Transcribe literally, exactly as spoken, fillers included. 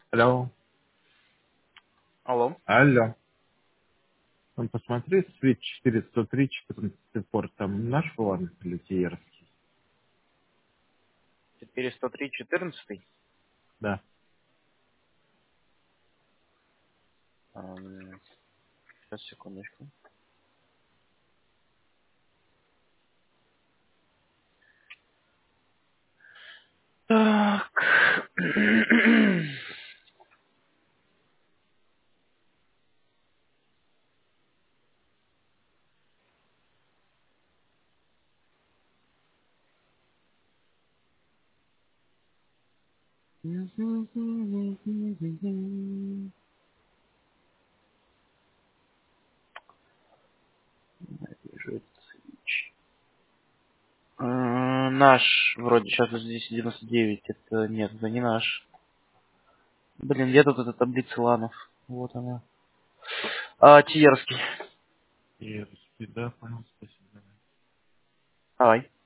Алло, Алло. алло. Ну, посмотри, свит четыреста три, четырнадцатый порт, там наш вон или Тиерский? четыреста три четырнадцатый. Да. Ам, Сейчас, секундочку. Так. Вижу этот свич. А, Наш, вроде, сейчас здесь девяносто девять. Это нет, это не наш. Блин, где тут эта таблица ланов? Вот она. А, Тиерский. Тиерский, да, понял, спасибо. Давай.